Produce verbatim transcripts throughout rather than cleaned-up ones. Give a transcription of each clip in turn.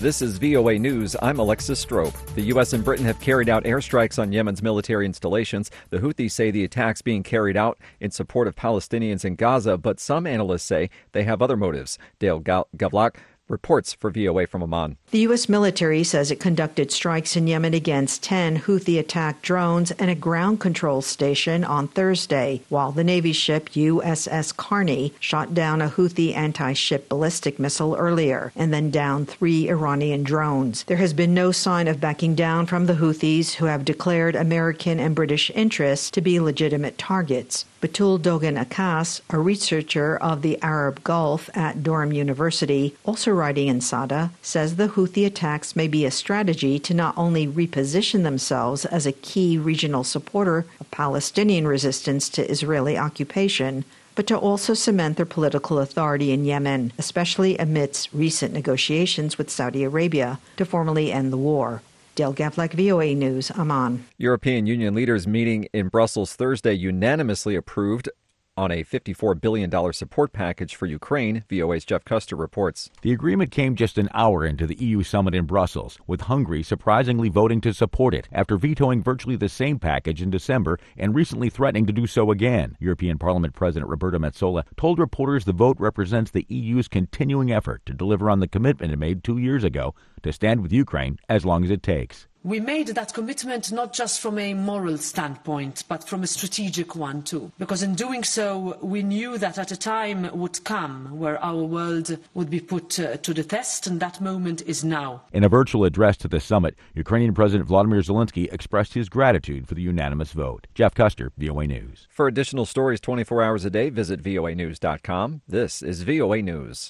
This is V O A News. I'm Alexis Strope. The U S and Britain have carried out airstrikes on Yemen's military installations. The Houthis say the attacks being carried out in support of Palestinians in Gaza, but some analysts say they have other motives. Dale Gavlak reports for V O A from Amman. The U S military says it conducted strikes in Yemen against ten Houthi-attacked drones and a ground control station on Thursday, while the Navy ship U S S Carney shot down a Houthi anti-ship ballistic missile earlier and then downed three Iranian drones. There has been no sign of backing down from the Houthis, who have declared American and British interests to be legitimate targets. Batul Dogan Akas, a researcher of the Arab Gulf at Durham University, also writing in Sada, says the Houthi attacks may be a strategy to not only reposition themselves as a key regional supporter of Palestinian resistance to Israeli occupation, but to also cement their political authority in Yemen, especially amidst recent negotiations with Saudi Arabia to formally end the war. Dale Gavlak, V O A News, Amman. European Union leaders meeting in Brussels Thursday unanimously approved on a fifty-four billion dollars support package for Ukraine. V O A's Jeff Custer reports. The agreement came just an hour into the E U summit in Brussels, with Hungary surprisingly voting to support it after vetoing virtually the same package in December and recently threatening to do so again. European Parliament President Roberta Metsola told reporters the vote represents the E U's continuing effort to deliver on the commitment it made two years ago to stand with Ukraine as long as it takes. We made that commitment not just from a moral standpoint, but from a strategic one too. Because in doing so, we knew that at a time would come where our world would be put uh, to the test, and that moment is now. In a virtual address to the summit, Ukrainian President Vladimir Zelensky expressed his gratitude for the unanimous vote. Jeff Custer, V O A News. For additional stories twenty-four hours a day, visit V O A news dot com. This is V O A News.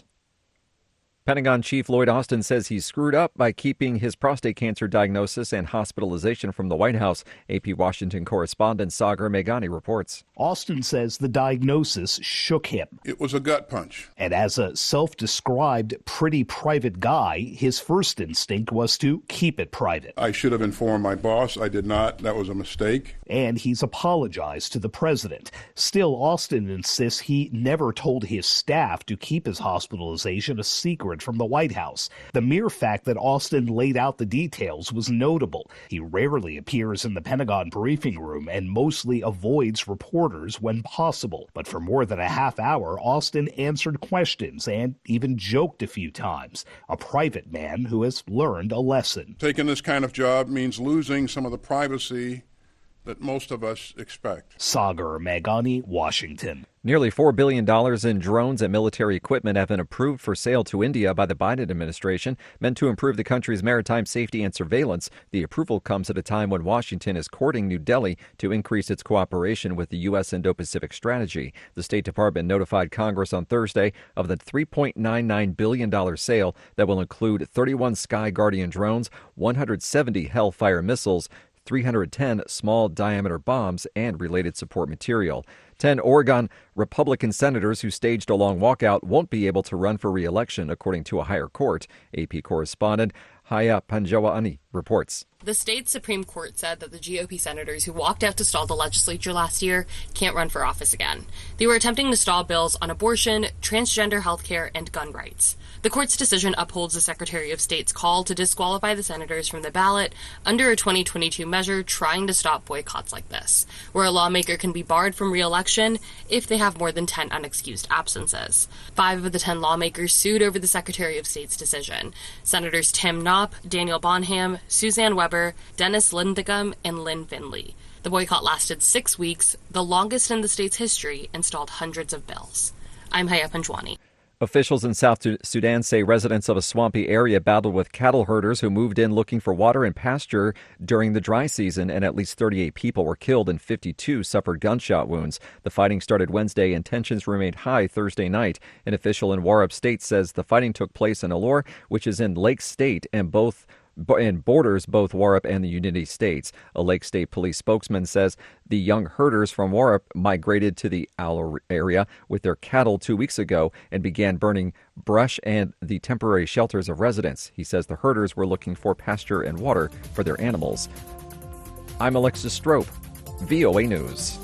Pentagon Chief Lloyd Austin says he screwed up by keeping his prostate cancer diagnosis and hospitalization from the White House. A P Washington correspondent Sagar Meghani reports. Austin says the diagnosis shook him. It was a gut punch. And as a self-described pretty private guy, his first instinct was to keep it private. I should have informed my boss. I did not. That was a mistake. And he's apologized to the president. Still, Austin insists he never told his staff to keep his hospitalization a secret from the White House. The mere fact that Austin laid out the details was notable. He rarely appears in the Pentagon briefing room and mostly avoids reporters when possible. But for more than a half hour, Austin answered questions and even joked a few times. A private man who has learned a lesson. Taking this kind of job means losing some of the privacy that most of us expect. Sagar Meghani, Washington. Nearly four billion dollars in drones and military equipment have been approved for sale to India by the Biden administration, meant to improve the country's maritime safety and surveillance. The approval comes at a time when Washington is courting New Delhi to increase its cooperation with the U S Indo-Pacific strategy. The State Department notified Congress on Thursday of the three point nine nine billion dollars sale that will include thirty-one Sky Guardian drones, one hundred seventy Hellfire missiles, three hundred ten small-diameter bombs, and related support material. Ten Oregon Republican senators who staged a long walkout won't be able to run for re-election, according to a higher court. A P correspondent Haya Panjawani reports. The state Supreme Court said that the G O P senators who walked out to stall the legislature last year can't run for office again. They were attempting to stall bills on abortion, transgender health care, and gun rights. The court's decision upholds the Secretary of State's call to disqualify the senators from the ballot under a twenty twenty-two measure trying to stop boycotts like this, where a lawmaker can be barred from re-election if they have more than ten unexcused absences. Five of the ten lawmakers sued over the Secretary of State's decision. Senators Tim Knopp, Daniel Bonham, Suzanne Weber, Dennis Linthicum, and Lynn Finley. The boycott lasted six weeks, the longest in the state's history, and stalled hundreds of bills. I'm Haya Panjwani. Officials in South Sudan say residents of a swampy area battled with cattle herders who moved in looking for water and pasture during the dry season, and at least thirty-eight people were killed and fifty-two suffered gunshot wounds. The fighting started Wednesday and tensions remained high Thursday night. An official in Warab State says the fighting took place in Alor, which is in Lake State, and both and borders both Warrap and the United States. A Lake State police spokesman says the young herders from Warrap migrated to the Alor area with their cattle two weeks ago and began burning brush and the temporary shelters of residents. He says the herders were looking for pasture and water for their animals. I'm Alexis Strope, V O A News.